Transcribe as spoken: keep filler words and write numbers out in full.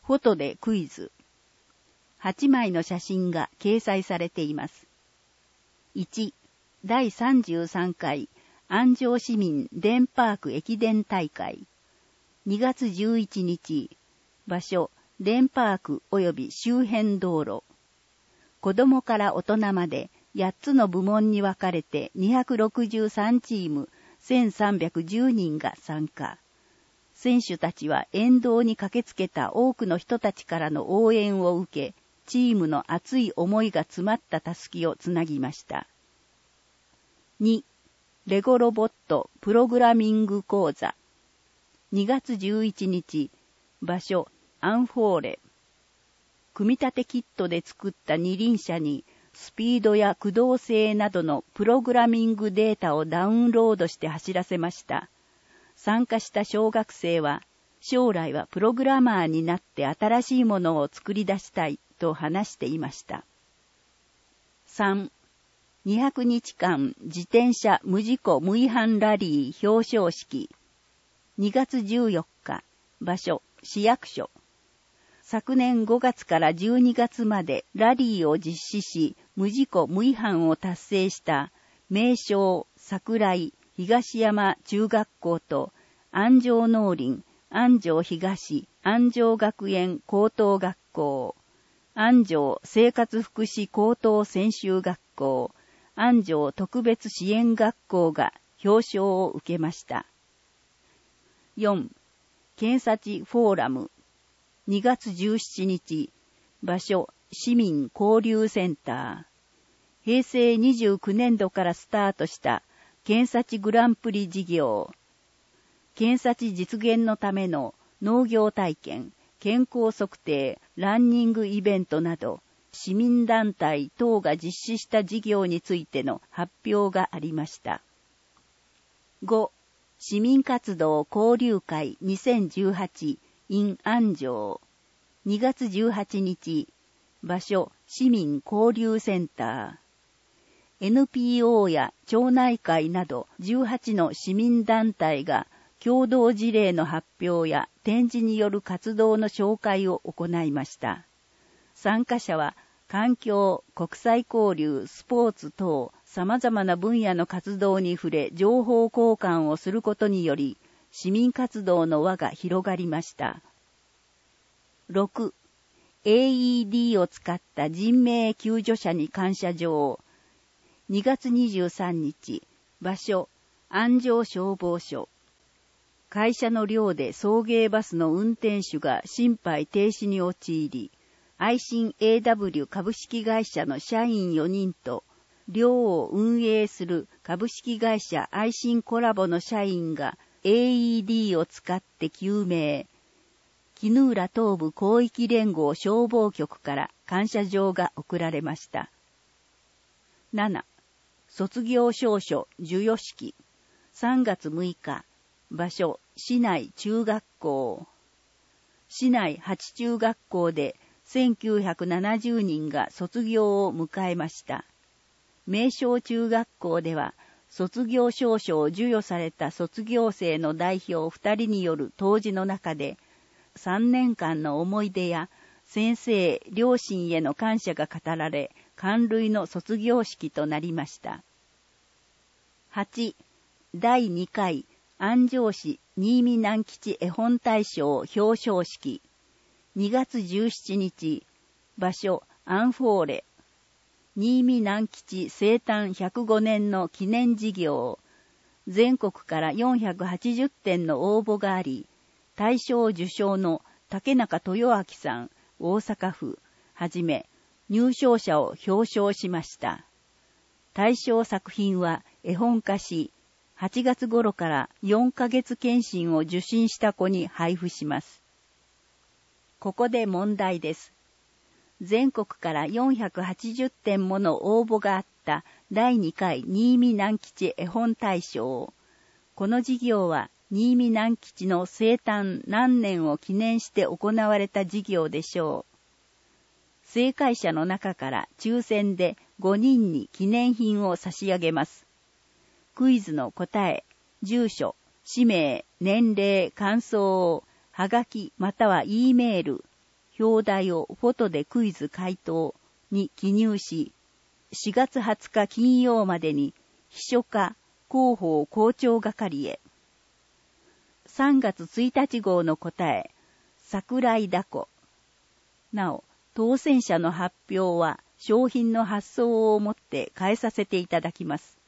フォトでクイズ。はちまいの写真が掲載されています。いち、だいさんじゅうさんかい安城市民デンパーク駅伝大会。にがつじゅういちにち、場所、デンパーク及び周辺道路。子供から大人までやっつの部門に分かれてにひゃくろくじゅうさんチームせんさんびゃくじゅうにんが参加。選手たちは沿道に駆けつけた多くの人たちからの応援を受け、チームの熱い思いが詰まったたすきをつなぎました。に、レゴロボットプログラミング講座。にがつじゅういちにち、場所、アンフォーレ。組み立てキットで作った二輪車に、スピードや駆動性などのプログラミングデータをダウンロードして走らせました。参加した小学生は、将来はプログラマーになって新しいものを作り出したいと話していました。さん、にひゃくにちかん自転車無事故無違反ラリー表彰式。にがつじゅうよっか、場所、市役所。昨年ごがつからじゅうにがつまでラリーを実施し、無事故無違反を達成した名称桜井東山中学校と安城農林安城東安城学園高等学校、安城生活福祉高等専修学校、安城特別支援学校が表彰を受けました。よん、検察フォーラム。にがつじゅうしちにち、場所、市民交流センター。へいせいにじゅうきゅうねんどからスタートした検察グランプリ事業。検察実現のための農業体験、健康測定、ランニングイベントなど、市民団体等が実施した事業についての発表がありました。ご、市民活動交流会にせんじゅうはち in 安城。にがつじゅうはちにち、場所、市民交流センター。エヌピーオー や町内会などじゅうはちの市民団体が共同事例の発表や展示による活動の紹介を行いました。参加者は環境、国際交流、スポーツ等様々な分野の活動に触れ情報交換をすることにより市民活動の輪が広がりました。ろく、エーイーディー を使った人命救助者に感謝状。にがつにじゅうさんにち、場所、安城消防署。会社の寮で送迎バスの運転手が心肺停止に陥り、愛信 エーダブリュー 株式会社の社員よにんと、寮を運営する株式会社愛信コラボの社員が エーイーディー を使って救命。絹浦東部広域連合消防局から感謝状が贈られました。なな、卒業証書授与式。さんがつむいか、場所、市内中学校。市内はち中学校でせんきゅうひゃくななじゅうにんが卒業を迎えました。名称中学校では、卒業証書を授与された卒業生の代表ふたりによる答辞の中で、さんねんかんの思い出や先生、両親への感謝が語られ、感涙の卒業式となりました。はち、だいにかい安城市新見南吉絵本大賞表彰式。にがつじゅうしちにち、場所アンフォーレ。新見南吉生誕ひゃくごねんの記念事業。全国からよんひゃくはちじゅってんの応募があり、大賞受賞の竹中豊明さん、大阪府はじめ入賞者を表彰しました。大賞作品は絵本化し、はちがつ頃からよんかげつ検診を受診した子に配布します。ここで問題です。全国からよんひゃくはちじゅってんもの応募があっただいにかい新見南吉絵本大賞。この事業は新見南吉の生誕何年を記念して行われた事業でしょう。正解者の中から抽選でごにんに記念品を差し上げます。クイズの答え、住所、氏名、年齢、感想をはがきまたは E メール、 表題をフォトでクイズ回答に記入し、しがつはつか金曜までに秘書課広報校長係へ。さんがつついたち号の答え、桜井だこ。なお、当選者の発表は商品の発送をもって変えさせていただきます。